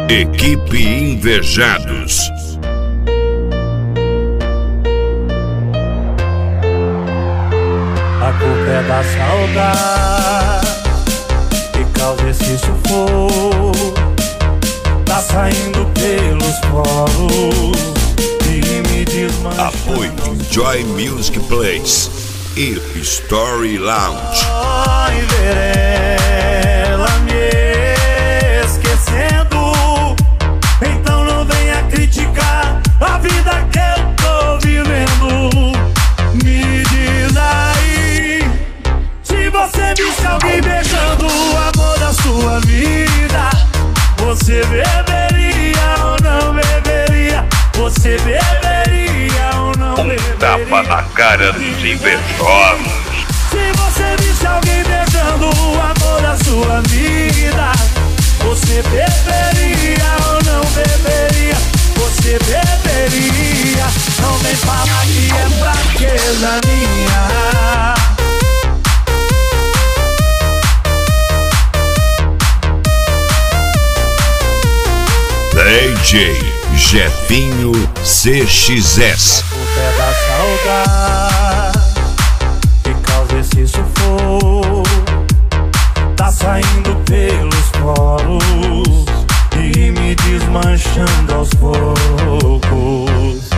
Equipe Invejados. A culpa é da saudade que causa esse sufoco. Tá saindo pelos poros e me desmancha. Apoio Joy Music Place e Story Lounge. E ver ela me esquecendo. Então não venha criticar a vida que eu tô vivendo. Me diz aí, se você visse alguém beijando o amor da sua vida, você beberia ou não beberia? Você beberia ou não beberia? Tapa na cara dos invejosos. Se você visse alguém beijando o amor da sua vida, você beberia ou não beberia? Você beberia? Não vem falar que é fraqueza minha. DJ Jefinho CXS. O pé da saudade que causa esse sufoco. Tá saindo pelos poros e me desmanchando aos poucos.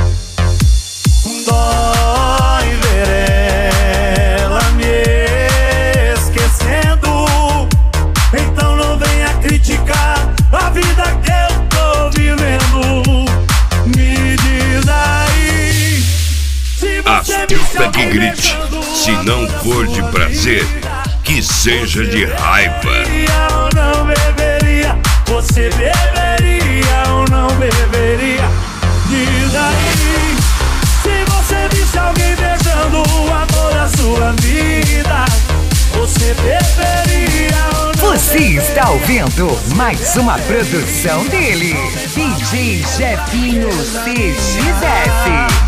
Dói ver ela me esquecendo. Então não venha criticar a vida que eu tô vivendo. Me diz aí, se você Astuta que grite, se não for de prazer, que seja de raiva. Ou não beberia? Você beberia ou não beberia? Diz aí, se você visse alguém beijando o amor da sua vida, você beberia ou não Você beberia? está ouvindo mais uma produção dele, DJ Jefinho CXS.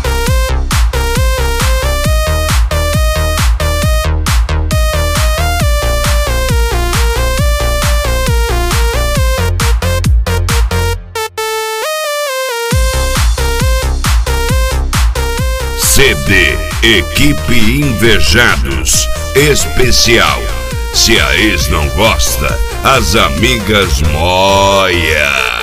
CD Equipe Invejados Especial. Se a ex não gosta, as amigas moia.